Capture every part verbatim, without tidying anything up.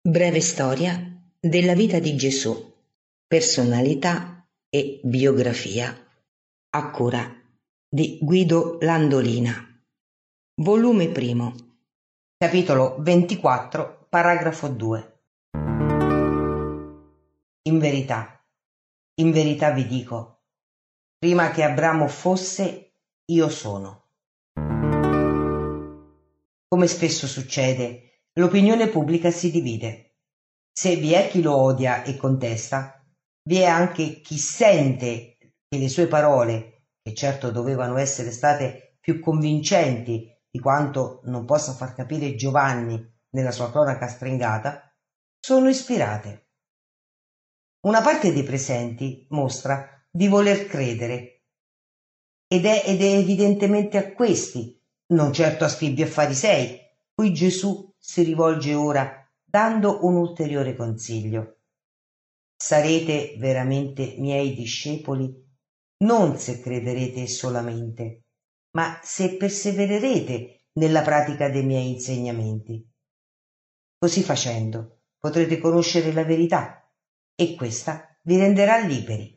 Breve storia della vita di Gesù, personalità e biografia, a cura di Guido Landolina. Volume primo. Capitolo ventiquattro, paragrafo due. In verità, in verità vi dico, prima che Abramo fosse, io sono. Come spesso succede, l'opinione pubblica si divide. Se vi è chi lo odia e contesta, vi è anche chi sente che le sue parole, che certo dovevano essere state più convincenti di quanto non possa far capire Giovanni nella sua cronaca stringata, sono ispirate. Una parte dei presenti mostra di voler credere, ed è, ed è evidentemente a questi, non certo a scribi e farisei, cui Gesù si rivolge ora dando un ulteriore consiglio. Sarete veramente miei discepoli non se crederete solamente, ma se persevererete nella pratica dei miei insegnamenti. Così facendo potrete conoscere la verità e questa vi renderà liberi.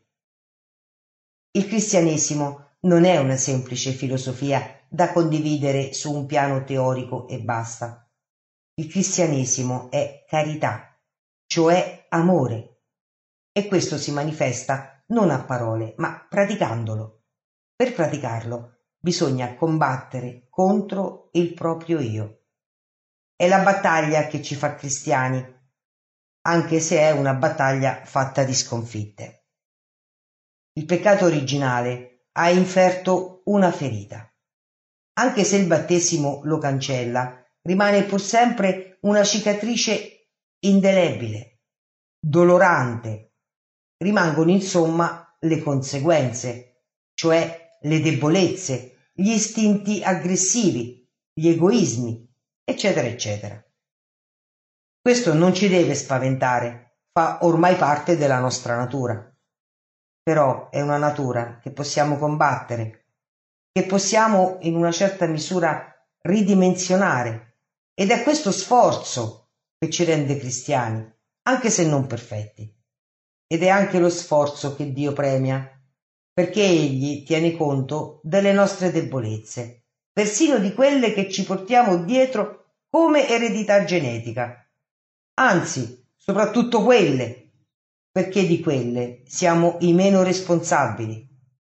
Il cristianesimo non è una semplice filosofia da condividere su un piano teorico e basta. Il cristianesimo è carità, cioè amore, e questo si manifesta non a parole, ma praticandolo. Per praticarlo bisogna combattere contro il proprio io. È la battaglia che ci fa cristiani, anche se è una battaglia fatta di sconfitte. Il peccato originale ha inferto una ferita. Anche se il battesimo lo cancella, rimane pur sempre una cicatrice indelebile, dolorante. Rimangono insomma le conseguenze, cioè le debolezze, gli istinti aggressivi, gli egoismi, eccetera, eccetera. Questo non ci deve spaventare, fa ormai parte della nostra natura. Però è una natura che possiamo combattere, che possiamo in una certa misura ridimensionare, ed è questo sforzo che ci rende cristiani, anche se non perfetti. Ed è anche lo sforzo che Dio premia, perché Egli tiene conto delle nostre debolezze, persino di quelle che ci portiamo dietro come eredità genetica, anzi, soprattutto quelle, perché di quelle siamo i meno responsabili.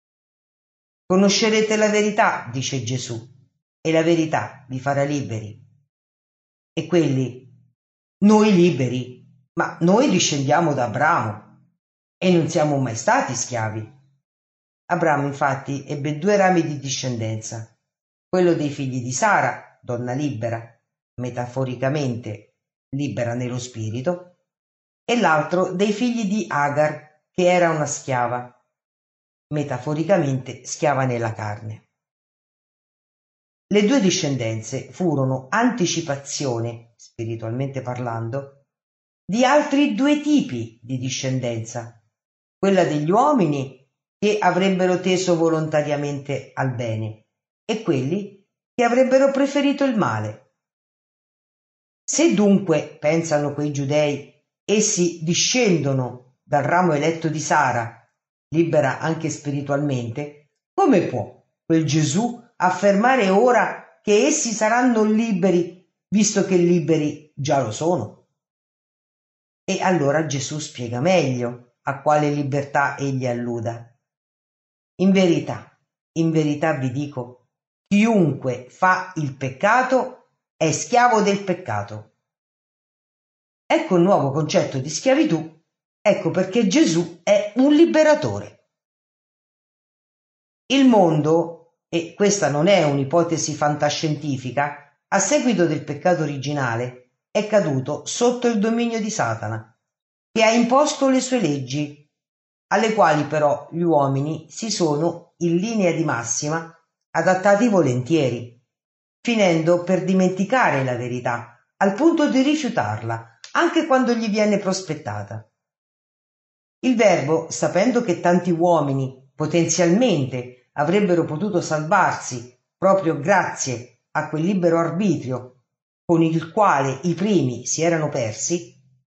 Conoscerete la verità, dice Gesù, e la verità vi farà liberi. E quelli, noi liberi, ma noi discendiamo da Abramo e non siamo mai stati schiavi. Abramo infatti ebbe due rami di discendenza, quello dei figli di Sara, donna libera, metaforicamente libera nello spirito, e l'altro dei figli di Agar, che era una schiava, metaforicamente schiava nella carne. Le due discendenze furono anticipazione, spiritualmente parlando, di altri due tipi di discendenza, quella degli uomini che avrebbero teso volontariamente al bene e quelli che avrebbero preferito il male. Se dunque, pensano quei giudei, essi discendono dal ramo eletto di Sara, libera anche spiritualmente, come può quel Gesù affermare ora che essi saranno liberi, visto che liberi già lo sono? E allora Gesù spiega meglio a quale libertà egli alluda. In verità, in verità vi dico, chiunque fa il peccato è schiavo del peccato. Ecco il nuovo concetto di schiavitù, ecco perché Gesù è un liberatore. Il mondo, e questa non è un'ipotesi fantascientifica, a seguito del peccato originale è caduto sotto il dominio di Satana, che ha imposto le sue leggi, alle quali però gli uomini si sono, in linea di massima, adattati volentieri, finendo per dimenticare la verità, al punto di rifiutarla, anche quando gli viene prospettata. Il Verbo, sapendo che tanti uomini potenzialmente avrebbero potuto salvarsi proprio grazie a quel libero arbitrio con il quale i primi si erano persi,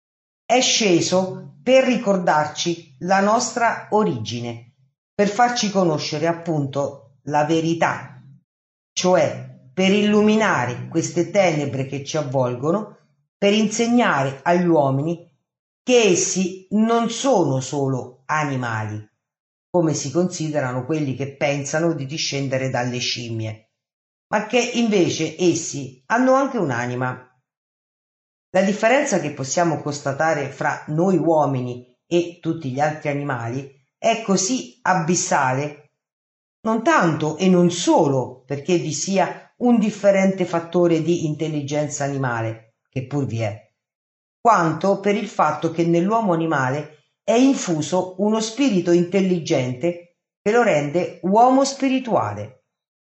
è sceso per ricordarci la nostra origine, per farci conoscere appunto la verità, cioè per illuminare queste tenebre che ci avvolgono, per insegnare agli uomini che essi non sono solo animali, come si considerano quelli che pensano di discendere dalle scimmie, ma che invece essi hanno anche un'anima. La differenza che possiamo constatare fra noi uomini e tutti gli altri animali è così abissale, non tanto e non solo perché vi sia un differente fattore di intelligenza animale, che pur vi è, quanto per il fatto che nell'uomo animale è infuso uno spirito intelligente che lo rende uomo spirituale.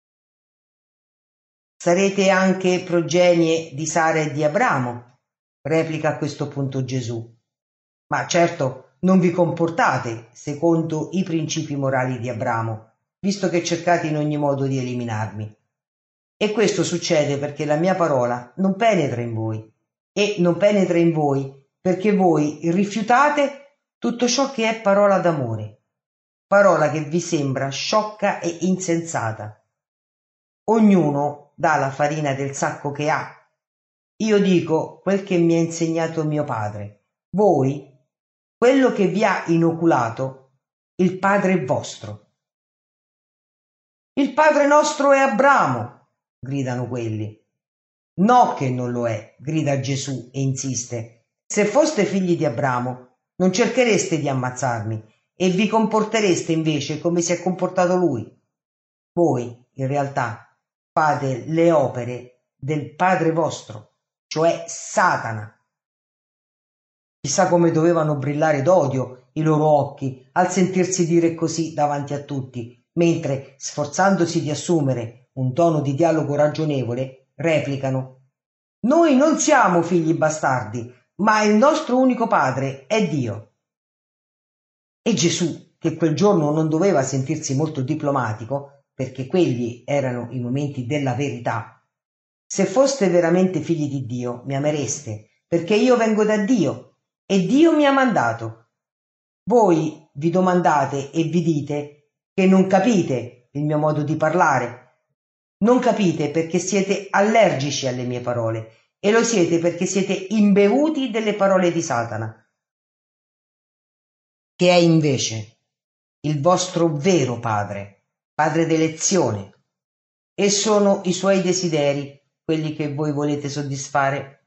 Sarete anche progenie di Sara e di Abramo, replica a questo punto Gesù. Ma certo non vi comportate secondo i principi morali di Abramo, visto che cercate in ogni modo di eliminarmi. E questo succede perché la mia parola non penetra in voi, e non penetra in voi perché voi rifiutate tutto ciò che è parola d'amore, parola che vi sembra sciocca e insensata. Ognuno dà la farina del sacco che ha. Io dico quel che mi ha insegnato mio padre. Voi, quello che vi ha inoculato, il padre è vostro. Il padre nostro è Abramo, gridano quelli. No che non lo è, grida Gesù e insiste. Se foste figli di Abramo, non cerchereste di ammazzarmi e vi comportereste invece come si è comportato lui. Voi, in realtà, fate le opere del padre vostro, cioè Satana. Chissà come dovevano brillare d'odio i loro occhi al sentirsi dire così davanti a tutti, mentre, sforzandosi di assumere un tono di dialogo ragionevole, replicano: noi non siamo figli bastardi, ma il nostro unico padre è Dio. E Gesù, che quel giorno non doveva sentirsi molto diplomatico, perché quelli erano i momenti della verità: se foste veramente figli di Dio, mi amereste, perché io vengo da Dio e Dio mi ha mandato. Voi vi domandate e vi dite che non capite il mio modo di parlare. Non capite perché siete allergici alle mie parole e lo siete perché siete imbevuti delle parole di Satana, che è invece il vostro vero padre, padre d'elezione, e sono i suoi desideri quelli che voi volete soddisfare.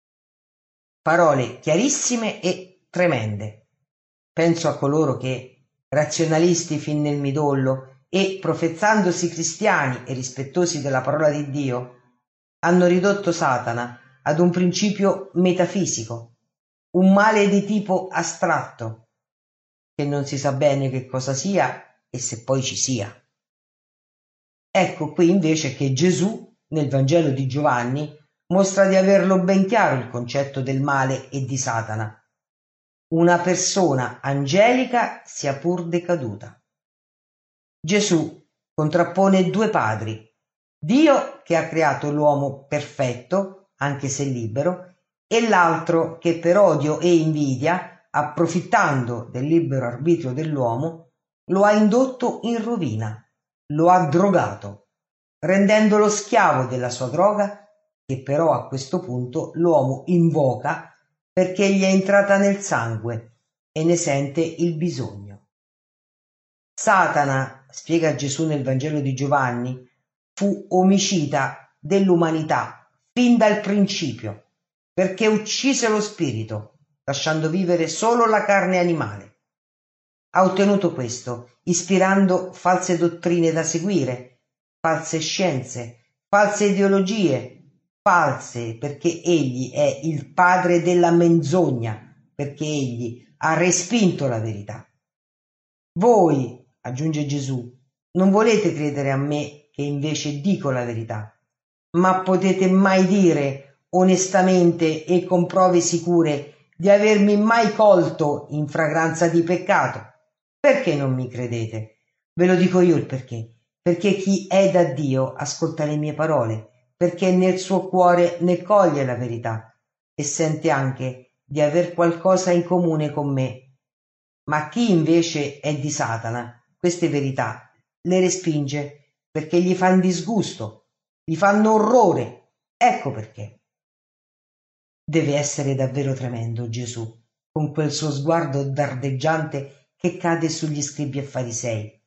Parole chiarissime e tremende. Penso a coloro che, razionalisti fin nel midollo e profezzandosi cristiani e rispettosi della parola di Dio, hanno ridotto Satana ad un principio metafisico, un male di tipo astratto, che non si sa bene che cosa sia e se poi ci sia. Ecco qui invece che Gesù, nel Vangelo di Giovanni, mostra di averlo ben chiaro il concetto del male e di Satana. Una persona angelica sia pur decaduta. Gesù contrappone due padri, Dio che ha creato l'uomo perfetto, anche se libero, e l'altro che per odio e invidia, approfittando del libero arbitrio dell'uomo, lo ha indotto in rovina, lo ha drogato, rendendolo schiavo della sua droga, che però a questo punto l'uomo invoca perché gli è entrata nel sangue e ne sente il bisogno. Satana, spiega Gesù nel Vangelo di Giovanni, fu omicida dell'umanità fin dal principio, perché uccise lo spirito, lasciando vivere solo la carne animale. Ha ottenuto questo, ispirando false dottrine da seguire, false scienze, false ideologie, false perché egli è il padre della menzogna, perché egli ha respinto la verità. Voi, aggiunge Gesù, non volete credere a me che invece dico la verità, ma potete mai dire onestamente e con prove sicure di avermi mai colto in fragranza di peccato? Perché non mi credete? Ve lo dico io il perché. Perché chi è da Dio ascolta le mie parole, perché nel suo cuore ne coglie la verità e sente anche di aver qualcosa in comune con me. Ma chi invece è di Satana, queste verità le respinge perché gli fanno disgusto, gli fanno orrore. Ecco perché. Deve essere davvero tremendo Gesù, con quel suo sguardo dardeggiante che cade sugli scribi e farisei.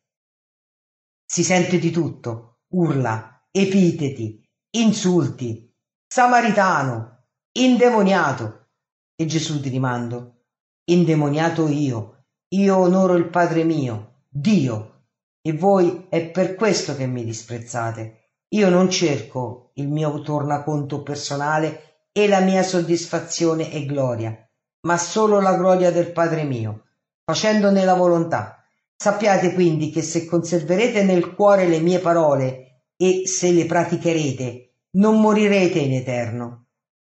Si sente di tutto, urla, epiteti, insulti, samaritano, indemoniato. E Gesù di rimando: indemoniato io, io onoro il Padre mio, Dio, e voi è per questo che mi disprezzate. Io non cerco il mio tornaconto personale e la mia soddisfazione e gloria, ma solo la gloria del Padre mio, facendone la volontà. Sappiate quindi che se conserverete nel cuore le mie parole e se le praticherete, non morirete in eterno.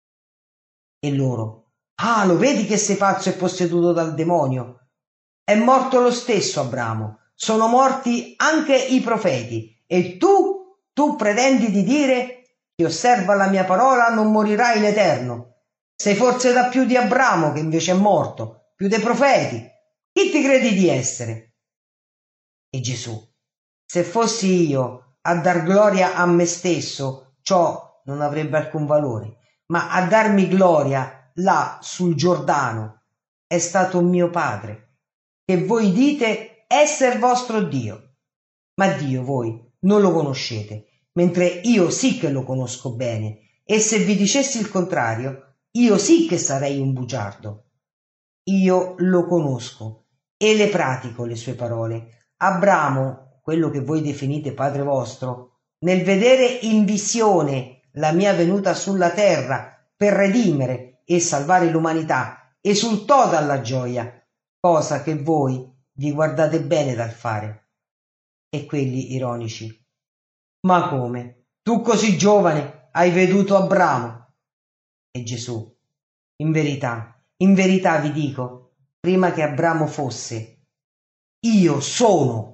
E loro: ah, lo vedi che sei pazzo e posseduto dal demonio? È morto lo stesso Abramo, sono morti anche i profeti, e tu, tu pretendi di dire: chi osserva la mia parola non morirà in eterno. Sei forse da più di Abramo, che invece è morto, più dei profeti. Chi ti credi di essere? E Gesù: se fossi io a dar gloria a me stesso, ciò non avrebbe alcun valore, ma a darmi gloria là sul Giordano è stato mio Padre, che voi dite esser vostro Dio. Ma Dio voi non lo conoscete, mentre io sì che lo conosco bene, e se vi dicessi il contrario, io sì che sarei un bugiardo. Io lo conosco e le pratico le sue parole. Abramo, quello che voi definite padre vostro, nel vedere in visione la mia venuta sulla terra per redimere e salvare l'umanità, esultò dalla gioia, cosa che voi vi guardate bene dal fare. E quelli ironici: ma come? Tu così giovane hai veduto Abramo? E Gesù: in verità, in verità vi dico, prima che Abramo fosse, io sono.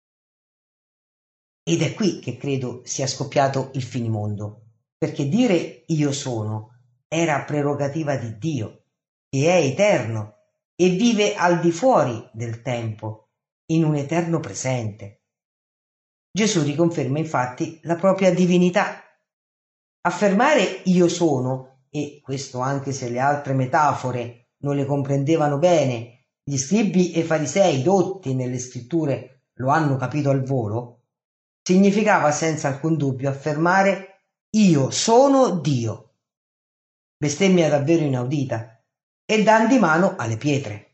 Ed è qui che credo sia scoppiato il finimondo, perché dire io sono era prerogativa di Dio, che è eterno e vive al di fuori del tempo, in un eterno presente. Gesù riconferma infatti la propria divinità. Affermare io sono, e questo anche se le altre metafore non le comprendevano bene, gli scribi e farisei dotti nelle scritture lo hanno capito al volo, significava senza alcun dubbio affermare io sono Dio. Bestemmia davvero inaudita, e dan di mano alle pietre.